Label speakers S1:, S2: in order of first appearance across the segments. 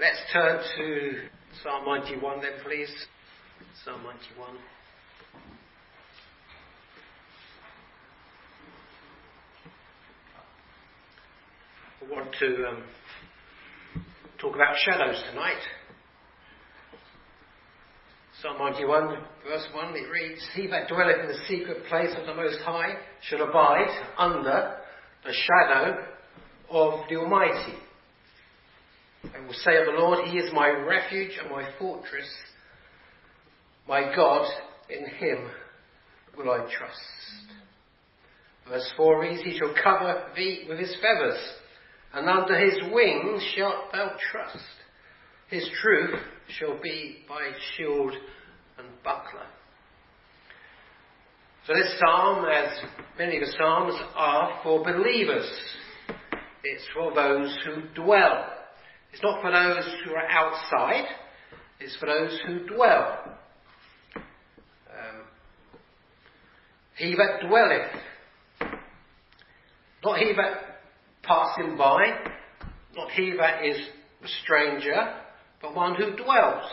S1: Let's turn to Psalm 91 then, please. Psalm 91. I want to talk about shadows tonight. Psalm 91, verse 1, it reads, "He that dwelleth in the secret place of the Most High shall abide under the shadow of the Almighty. I will say of the Lord, He is my refuge and my fortress. My God, in Him will I trust." Verse 4 reads, "He shall cover thee with His feathers, and under His wings shalt thou trust. His truth shall be thy shield and buckler." So this psalm, as many of the psalms, are for believers. It's for those who dwell. It's not for those who are outside. It's for those who dwell. He that dwelleth. Not he that passing by. Not he that is a stranger. But one who dwells.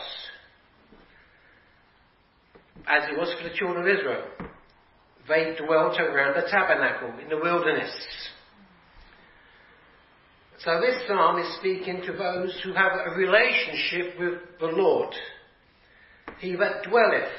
S1: As it was for the children of Israel. They dwelt around the tabernacle in the wilderness. So this psalm is speaking to those who have a relationship with the Lord. He that dwelleth.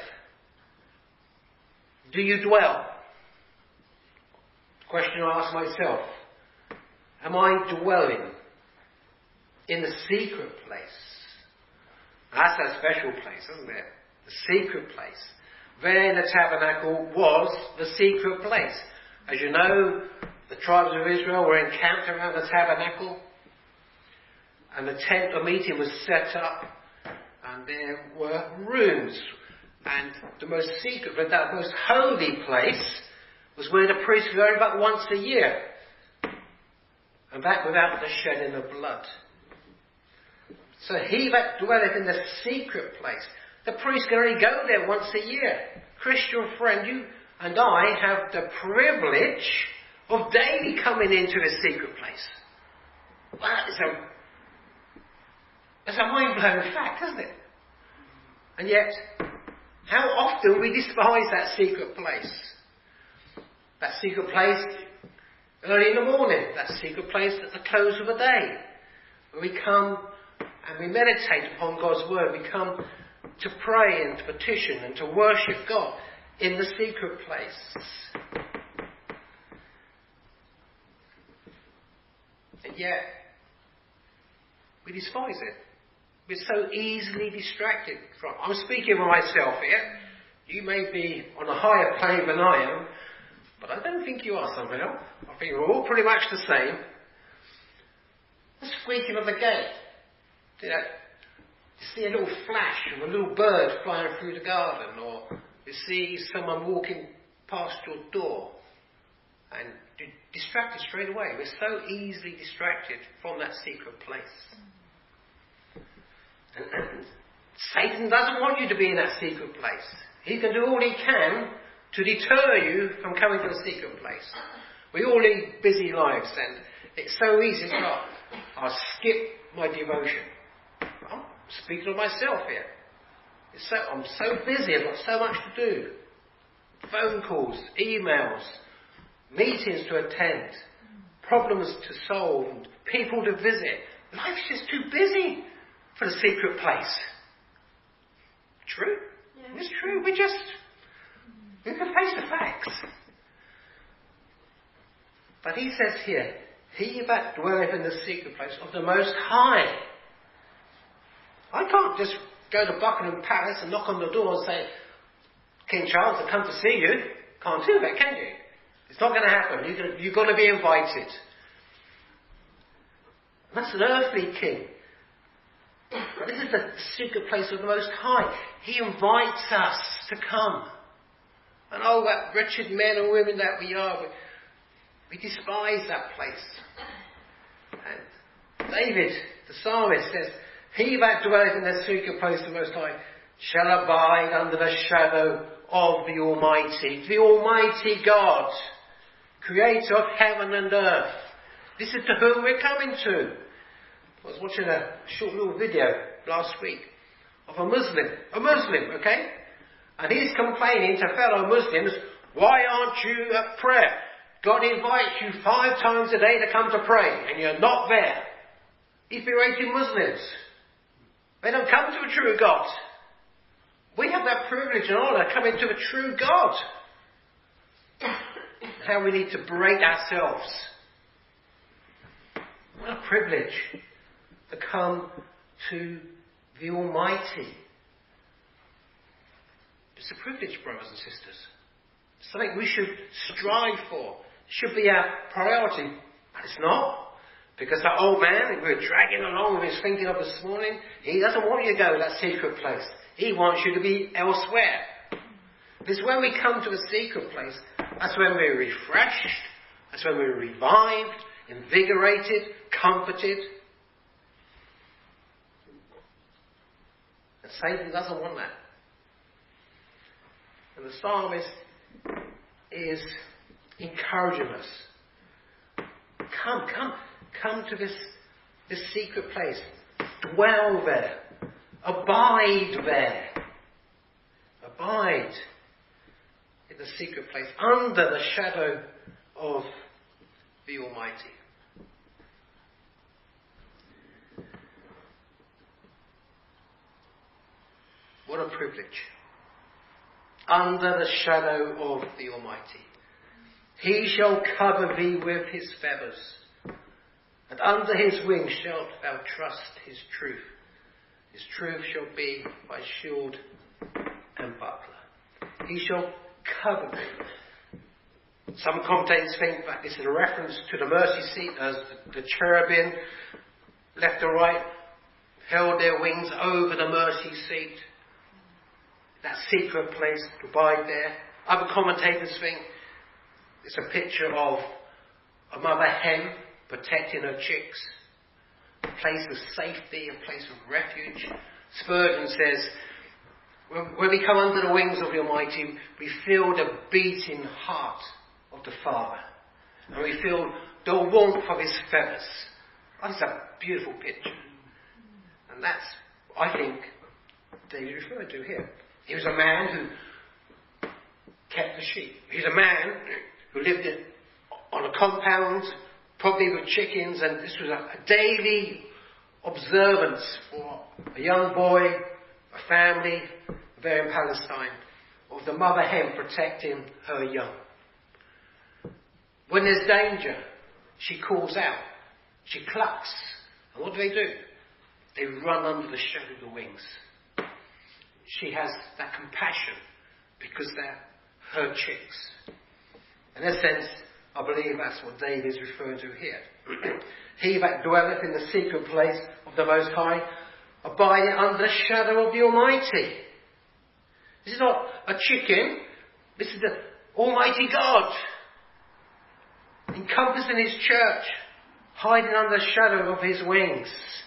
S1: Do you dwell? The question I ask myself. Am I dwelling in the secret place? That's a special place, isn't it? The secret place. There in the tabernacle was the secret place. As you know, the tribes of Israel were encamped around the tabernacle, and the tent of meeting was set up, and there were rooms. And the most secret, but that most holy place was where the priest could go about once a year, and that without the shedding of blood. So he that dwelleth in the secret place, the priest can only go there once a year. Christian friend, you and I have the privilege of daily coming into the secret place. That's a mind-blowing fact, isn't it? And yet, how often we despise that secret place. That secret place early in the morning. That secret place at the close of the day. Where we come and we meditate upon God's word. We come to pray and to petition and to worship God in the secret place. And yet, we despise it. We're so easily distracted from. I'm speaking for myself here. You may be on a higher plane than I am, but I don't think you are somehow. I think we're all pretty much the same. The squeaking of the gate. You see a little flash of a little bird flying through the garden, or you see someone walking past your door, and you're distracted straight away. We're so easily distracted from that secret place. And Satan doesn't want you to be in that secret place. He can do all he can to deter you from coming to the secret place. We all lead busy lives, and it's so easy to go, I'll skip my devotion. I'm speaking of myself here. I'm so busy, I've got so much to do. Phone calls, emails, meetings to attend, problems to solve, and people to visit. Life's just too busy for the secret place. True? Yeah. It's true. We can face the facts. But he says here, he that dwelleth in the secret place of the Most High. I can't just go to Buckingham Palace and knock on the door and say, King Charles, I've come to see you. Can't do that, can you? It's not going to happen. You've got to be invited. And that's an earthly king. But this is the secret place of the Most High. He invites us to come. And oh, that wretched men and women that we are, we despise that place. And David, the psalmist, says, he that dwelleth in the secret place of the Most High shall abide under the shadow of the Almighty. The Almighty God, creator of heaven and earth. This is to whom we're coming to. I was watching a short little video last week of a Muslim, okay? And he's complaining to fellow Muslims, why aren't you at prayer? God invites you 5 times a day to come to pray, and you're not there. He's berating Muslims. They don't come to a true God. We have that privilege and honour coming to a true God. How we need to break ourselves. What a privilege to come to the Almighty. It's a privilege, brothers and sisters. It's something we should strive for. It should be our priority. But it's not. Because that old man who we're dragging along with his thinking of this morning, he doesn't want you to go to that secret place. He wants you to be elsewhere. Because when we come to a secret place, that's when we're refreshed, that's when we're revived, invigorated, comforted. And Satan doesn't want that. And the psalmist is encouraging us. Come to this secret place. Dwell there. Abide there. Abide in the secret place, under the shadow of the Almighty. What a privilege. Under the shadow of the Almighty. He shall cover thee with his feathers, and under his wings shalt thou trust his truth. His truth shall be thy shield and buckler. He shall cover thee. Some commentators think that this is a reference to the mercy seat, as the cherubim, left and right, held their wings over the mercy seat. That secret place to abide there. Other commentators think it's a picture of a mother hen protecting her chicks. A place of safety, a place of refuge. Spurgeon says, when we come under the wings of the Almighty, we feel the beating heart of the Father. And we feel the warmth of his feathers. That's a beautiful picture. And that's, I think, David referred to here. He was a man who kept the sheep. He was a man who lived on a compound, probably with chickens, and this was a daily observance for a young boy, a family there in Palestine, of the mother hen protecting her young. When there's danger, she calls out, she clucks, and what do? They run under the shadow of the wings. She has that compassion because they're her chicks. In a sense, I believe that's what David is referring to here. He that dwelleth in the secret place of the Most High, abideth under the shadow of the Almighty. This is not a chicken. This is the Almighty God, encompassing his church, hiding under the shadow of his wings.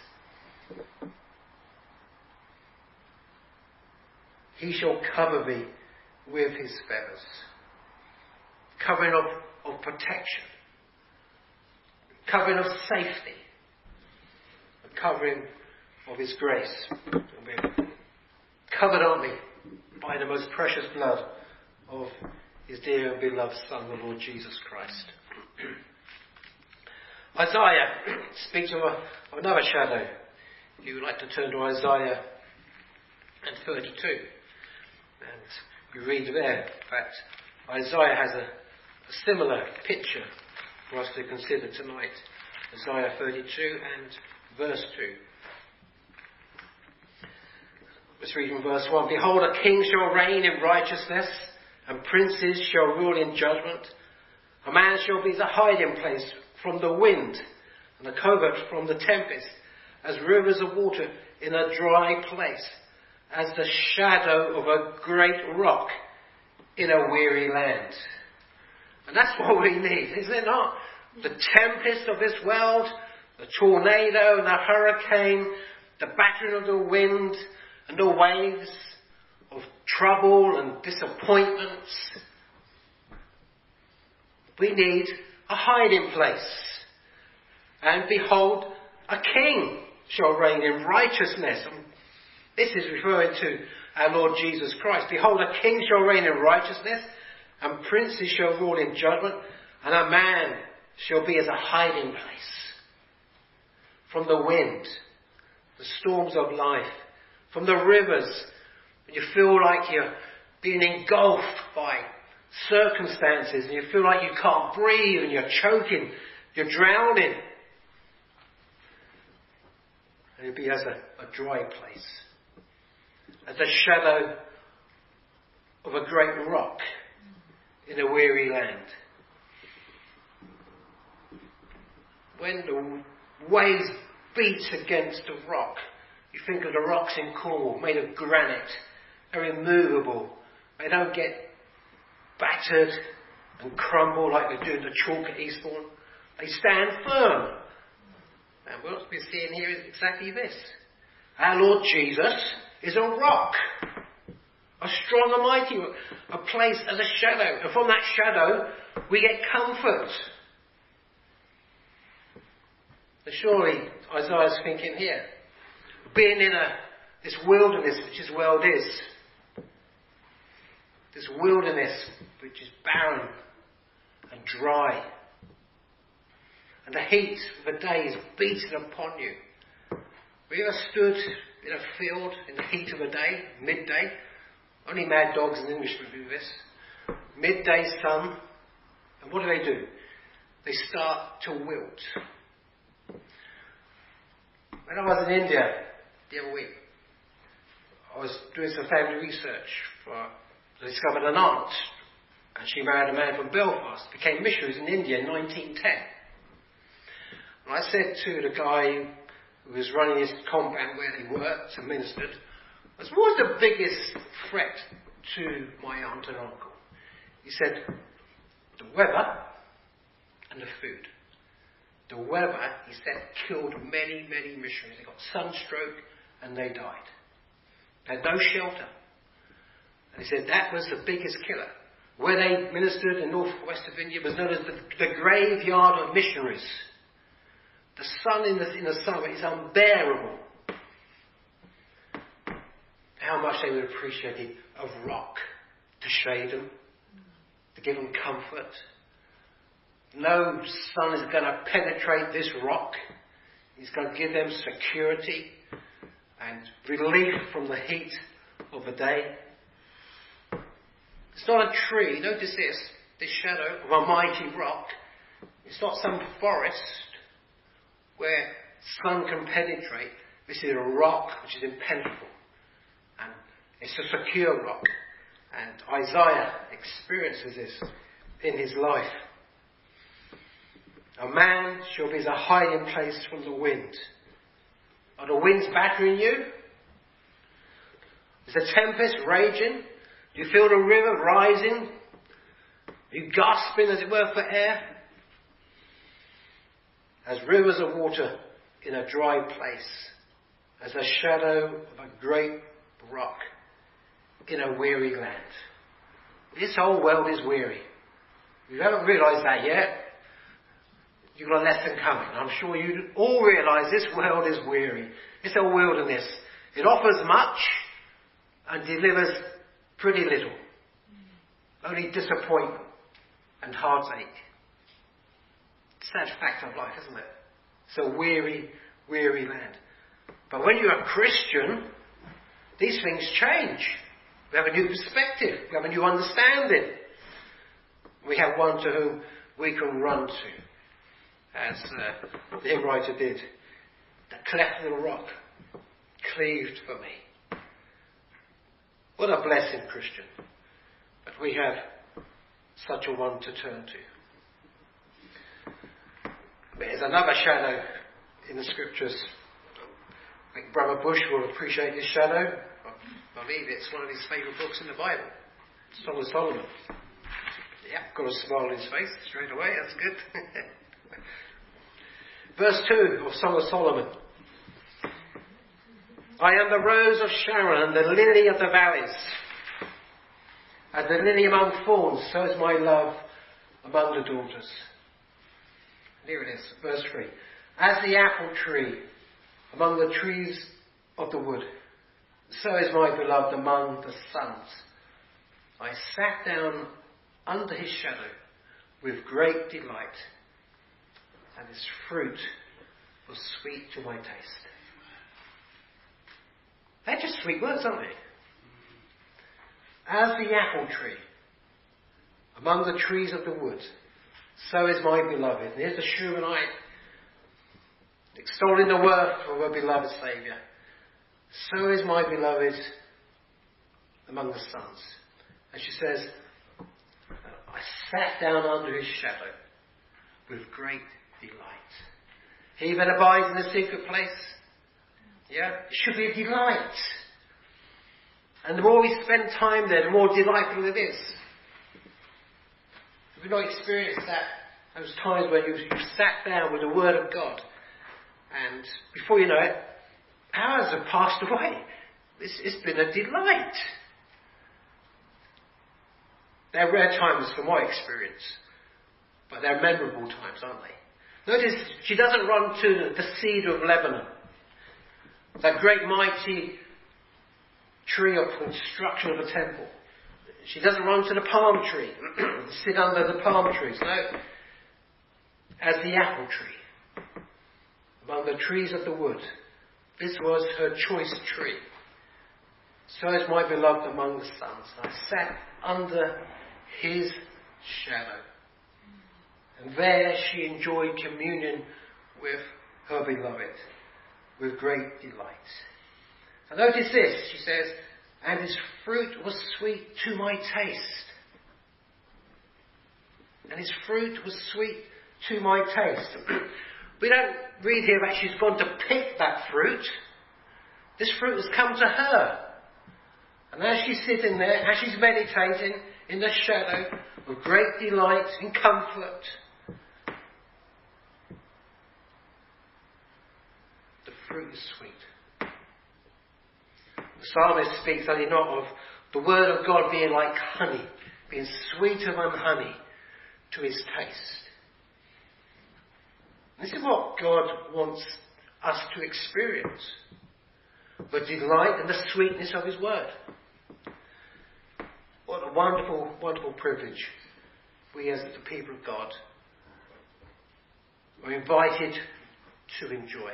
S1: He shall cover thee with his feathers. Covering of protection. Covering of safety. A covering of his grace. We're covered, aren't we, by the most precious blood of his dear and beloved Son, the Lord Jesus Christ. Isaiah speaks of another shadow. If you would like to turn to Isaiah 32. And you read there that Isaiah has a similar picture for us to consider tonight. Isaiah 32 and verse 2. Let's read from verse 1. Behold, a king shall reign in righteousness, and princes shall rule in judgment. A man shall be the hiding place from the wind, and a covert from the tempest, as rivers of water in a dry place, as the shadow of a great rock in a weary land. And that's what we need, is it not? The tempest of this world, the tornado, the hurricane, the battering of the wind, and the waves of trouble and disappointments. We need a hiding place. And behold, a king shall reign in righteousness. And this is referring to our Lord Jesus Christ. Behold, a king shall reign in righteousness, and princes shall rule in judgment, and a man shall be as a hiding place from the wind, the storms of life, from the rivers, when you feel like you're being engulfed by circumstances and you feel like you can't breathe and you're choking, you're drowning. And it'll be as a dry place, as a shadow of a great rock in a weary land. When the waves beat against a rock, you think of the rocks in Cornwall, made of granite. They're immovable. They don't get battered and crumble like they do in the chalk at Eastbourne. They stand firm. And what we're seeing here is exactly this. Our Lord Jesus is a rock. A strong and mighty rock. A place as a shadow. And from that shadow, we get comfort. And surely, Isaiah's thinking here, being in this wilderness, which this world is, this wilderness which is barren and dry, and the heat of the day is beating upon you. Have you ever stood in a field in the heat of the day, midday? Only mad dogs and Englishmen do this. Midday sun, and what do? They start to wilt. When I was in India the other week, I was doing some family research. I discovered an aunt, and she married a man from Belfast, became missionaries in India in 1910. And I said to the guy who was running his compound where they worked and ministered, what was the biggest threat to my aunt and uncle? He said, the weather and the food. The weather, he said, killed many, many missionaries. They got sunstroke and they died. They had no shelter. And he said that was the biggest killer. Where they ministered in northwest of India was known as the graveyard of missionaries. The sun in the summer is unbearable. How much they would appreciate a rock to shade them, to give them comfort. No sun is going to penetrate this rock. It's going to give them security and relief from the heat of the day. It's not a tree. Notice this shadow of a mighty rock. It's not some forest where sun can penetrate. This is a rock which is impenetrable. And it's a secure rock. And Isaiah experiences this in his life. A man shall be as a hiding place from the wind. Are the winds battering you? Is the tempest raging? Do you feel the river rising? Are you gasping, as it were, for air? As rivers of water in a dry place, as a shadow of a great rock in a weary land. This whole world is weary. If you haven't realised that yet, you've got a lesson coming. I'm sure you all realise this world is weary. It's a wilderness. It offers much and delivers pretty little. Only disappointment and heartache. Sad fact of life, isn't it? It's a weary, weary land. But when you're a Christian, these things change. We have a new perspective. We have a new understanding. We have one to whom we can run to. As the hymn writer did. The cleft of the rock cleaved for me. What a blessing, Christian, that we have such a one to turn to. There's another shadow in the scriptures. I think Brother Bush will appreciate this shadow. I believe it's one of his favourite books in the Bible. Song of Solomon. Yeah, got a smile on his face straight away. That's good. Verse 2 of Song of Solomon. I am the rose of Sharon, the lily of the valleys. As the lily among thorns, so is my love among the daughters. Here it is, verse 3. As the apple tree among the trees of the wood, so is my beloved among the sons. I sat down under his shadow with great delight, and his fruit was sweet to my taste. They're just sweet words, aren't they? As the apple tree among the trees of the wood, so is my beloved. And here's the Shulamite extolling the worth of her beloved Saviour. So is my beloved among the sons. And she says, I sat down under his shadow with great delight. He that abides in the secret place, it should be a delight. And the more we spend time there, the more delightful it is. Have you not experienced that? Those times where you've sat down with the Word of God, and before you know it, hours have passed away. It's been a delight. They're rare times from my experience, but they're memorable times, aren't they? Notice she doesn't run to the cedar of Lebanon, that great mighty tree of construction of a temple. She doesn't run to the palm tree, sit under the palm trees. No, as the apple tree among the trees of the wood. This was her choice tree. So is my beloved among the sons. I sat under his shadow. And there she enjoyed communion with her beloved with great delight. And notice this, she says, and his fruit was sweet to my taste. And his fruit was sweet to my taste. We don't read here that she's gone to pick that fruit. This fruit has come to her. And as she's sitting there, as she's meditating in the shadow with great delight and comfort, the fruit is sweet. The psalmist speaks, does he not, of the word of God being like honey, being sweeter than honey to his taste. This is what God wants us to experience. The delight and the sweetness of his word. What a wonderful, wonderful privilege we as the people of God are invited to enjoy.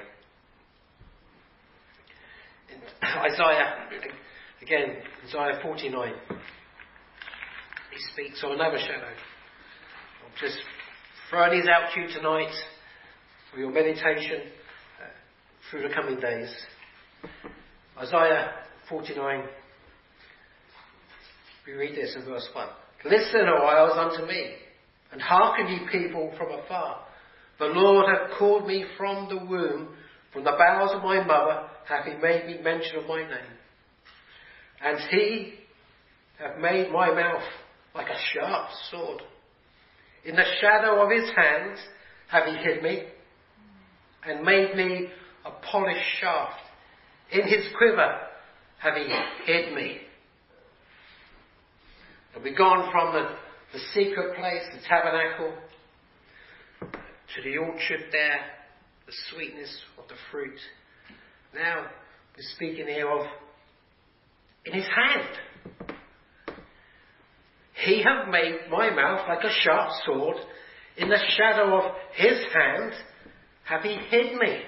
S1: In Isaiah, again, Isaiah 49, he speaks of another shadow. I'm just throwing these out to you tonight for your meditation through the coming days. Isaiah 49, we read this in verse 1. Listen, O isles, unto me, and hearken, ye people from afar. The Lord hath called me from the womb, from the bowels of my mother hath he made me mention of my name. And he hath made my mouth like a sharp sword. In the shadow of his hand hath he hid me, and made me a polished shaft. In his quiver hath he hid me. And we've gone from the secret place, the tabernacle, to the orchard there, the sweetness of the fruit. Now we're speaking here of in his hand. He hath made my mouth like a sharp sword. In the shadow of his hand hath he hid me.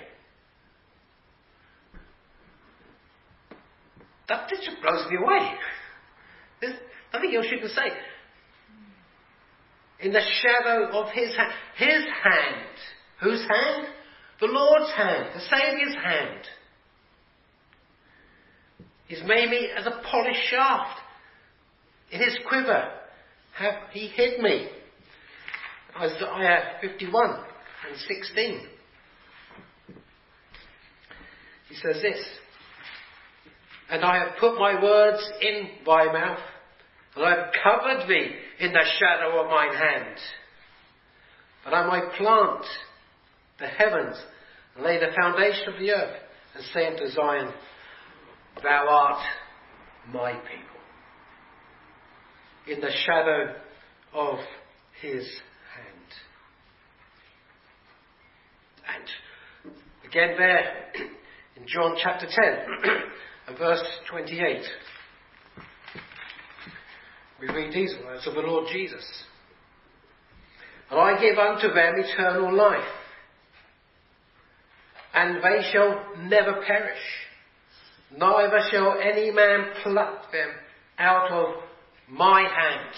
S1: That just blows me away. There's nothing else you can say. In the shadow of his hand. His hand. Whose hand? The Lord's hand. The Saviour's hand. He's made me as a polished shaft. In his quiver hath he hid me. Isaiah 51 and 16. He says this. And I have put my words in thy mouth, and I have covered thee in the shadow of mine hand, that I might plant the heavens, and lay the foundation of the earth, and say unto Zion, thou art my people. In the shadow of his hand. And Again there in John chapter 10 and verse 28. We read these words of the Lord Jesus. And I give unto them eternal life, and they shall never perish, neither shall any man pluck them out of my hand.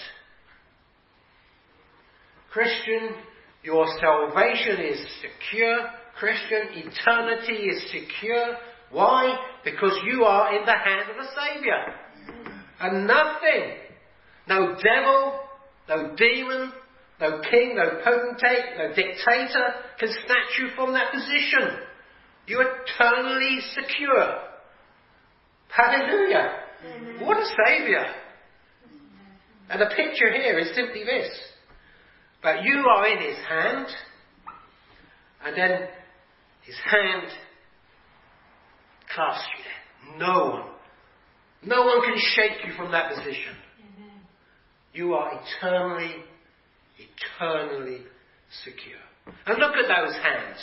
S1: Christian, your salvation is secure. Christian, eternity is secure. Why? Because you are in the hand of the Saviour. And nothing, no devil, no demon, no king, no potentate, no dictator can snatch you from that position. You are eternally secure. Hallelujah. Amen. What a Saviour. And the picture here is simply this. That you are in His hand, and then His hand clasps you there. No one can shake you from that position. Amen. You are eternally secure. And look at those hands.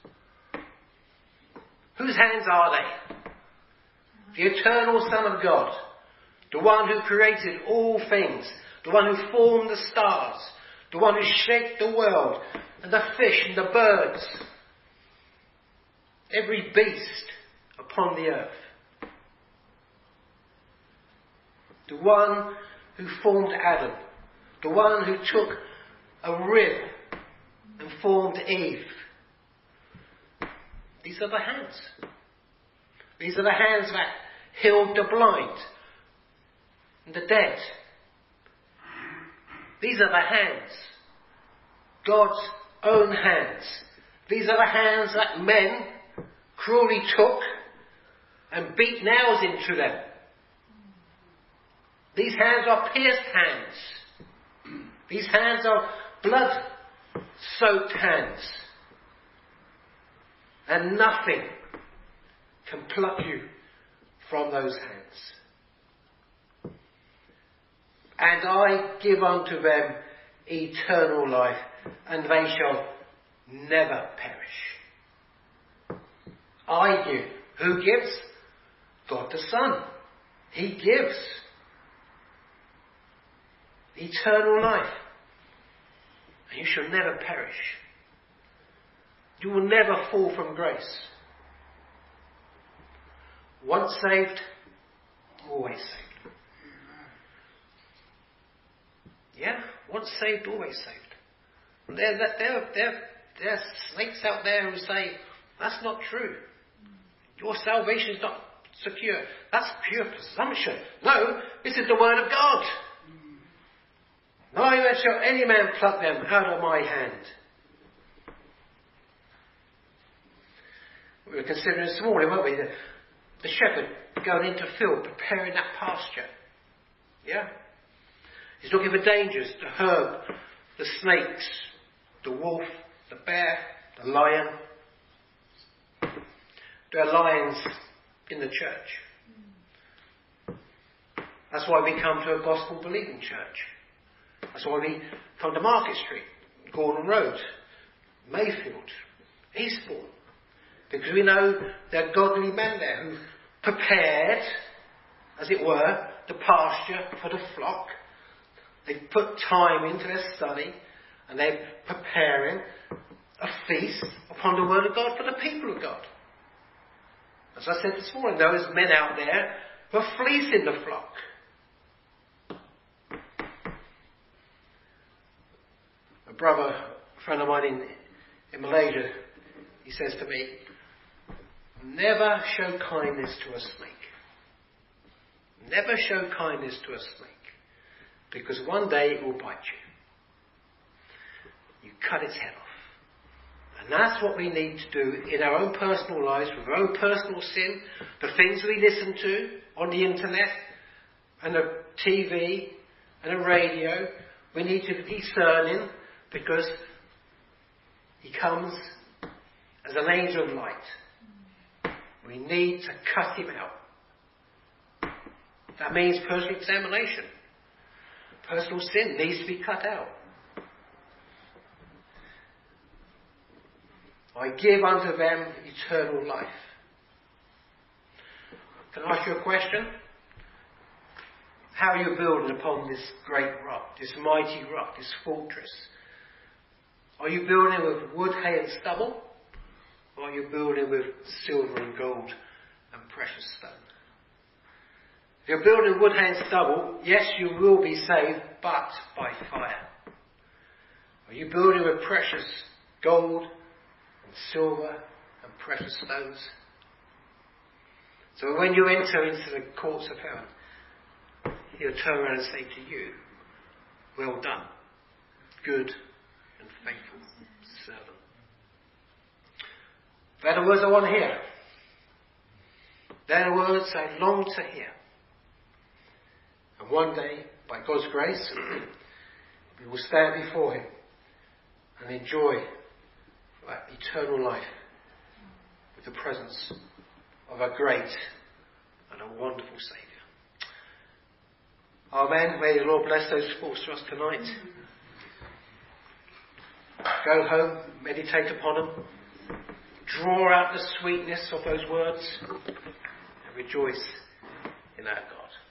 S1: Whose hands are they? The eternal Son of God, the one who created all things, the one who formed the stars, the one who shaped the world, and the fish and the birds, every beast upon the earth. The one who formed Adam, the one who took a rib and formed Eve. These are the hands. These are the hands that healed the blind and the dead. These are the hands. God's own hands. These are the hands that men cruelly took and beat nails into them. These hands are pierced hands. These hands are blood-soaked hands. And nothing can pluck you from those hands. And I give unto them eternal life, and they shall never perish. I give. Who gives? God the Son. He gives eternal life. And you shall never perish. You will never fall from grace. Once saved, always saved. Yeah, once saved, always saved. There are snakes out there who say, that's not true. Your salvation is not secure. That's pure presumption. No, this is the word of God. Neither shall any man pluck them out of my hand. We were considering this morning, weren't we? The shepherd going into field, preparing that pasture. Yeah? He's looking for dangers, the herb, the snakes, the wolf, the bear, the lion. There are lions in the church. That's why we come to a gospel-believing church. That's why we come to Market Street, Gordon Road, Mayfield, Eastbourne. Because we know there are godly men there who prepared, as it were, the pasture for the flock. They've put time into their study, and they're preparing a feast upon the word of God for the people of God. As I said this morning, there is men out there who are fleecing the flock. A brother, a friend of mine in Malaysia, he says to me, never show kindness to a snake. Never show kindness to a snake. Because one day it will bite you. You cut its head off. And that's what we need to do in our own personal lives, with our own personal sin, the things we listen to on the internet, and the TV, and the radio. We need to be discerning, because he comes as an angel of light. We need to cut him out. That means personal examination. Personal sin needs to be cut out. I give unto them eternal life. Can I ask you a question? How are you building upon this great rock, this mighty rock, this fortress? Are you building with wood, hay and stubble? Or are you building with silver and gold and precious stone? If you're building wood, hay and stubble, yes, you will be saved, but by fire. Are you building with precious gold and silver and precious stones? So when you enter into the courts of heaven, He'll turn around and say to you, well done, good and faithful servant. They're the words I want to hear. They're the words I long to hear. And one day, by God's grace, we will stand before Him and enjoy that eternal life with the presence of a great and a wonderful Saviour. Amen. May the Lord bless those thoughts to us tonight. Go home, meditate upon them, draw out the sweetness of those words, and rejoice in our God.